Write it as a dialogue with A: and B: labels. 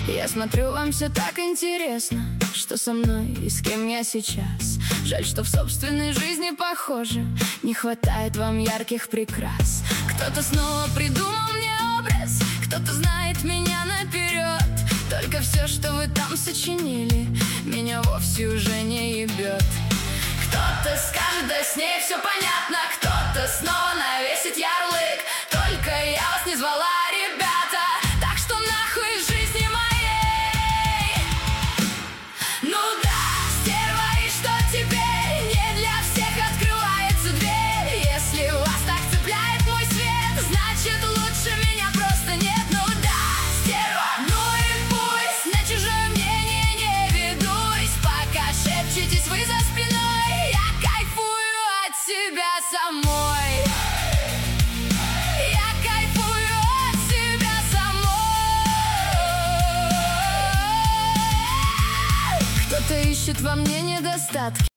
A: Я смотрю, вам все так интересно, что со мной и с кем я сейчас. Жаль, что в собственной жизни, похоже, не хватает вам ярких прикрас. Кто-то снова придумал мне образ, кто-то знает меня наперед. Только все, что вы там сочинили, меня вовсе уже не ебет. Кто-то скажет, да с ней все понятно, кто-то снова навесит ярлык. Только я вас не звала, ребята, так что нахуй из жизни моей. Ну да, стерва, и что теперь? Не для всех открывается дверь. Если вас так цепляет мой свет, значит лучше меня просто нет. Ну да, стерва, ну и пусть, на чужое мнение не ведусь. Пока шепчетесь вы за спиной, я кайфую от себя самой. Я кайфую от себя самой. Кто-то ищет во мне недостатки,